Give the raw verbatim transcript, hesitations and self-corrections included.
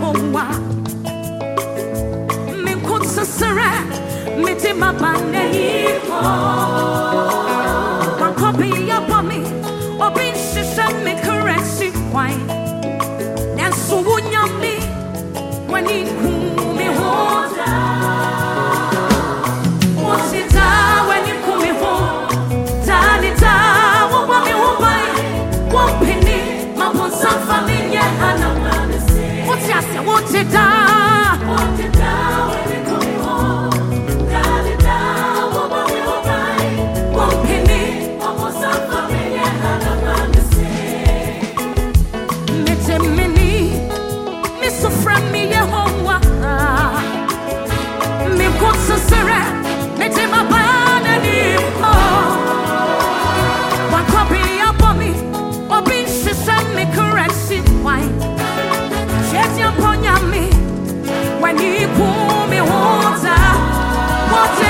Yehovah. Me could sasara, me tima bane ho. One copy upon me, or be shisha me correction wine. And so would me when he cool me hold. What's it down when you cool me home? Daddy down, what want me who buy? One penny, my one son family, and I'm gonna say, what's your say? What's it down? What's it down when you cool me home? Daddy down, what want me who buy? One penny, my one son family, and I'm gonna say, Mete mini, me so from me Yehovah. Me go so sere, me te ma bana ni ho. One copy upon me, obi she send me correction wine. Shed your ponya me when you pull me water. What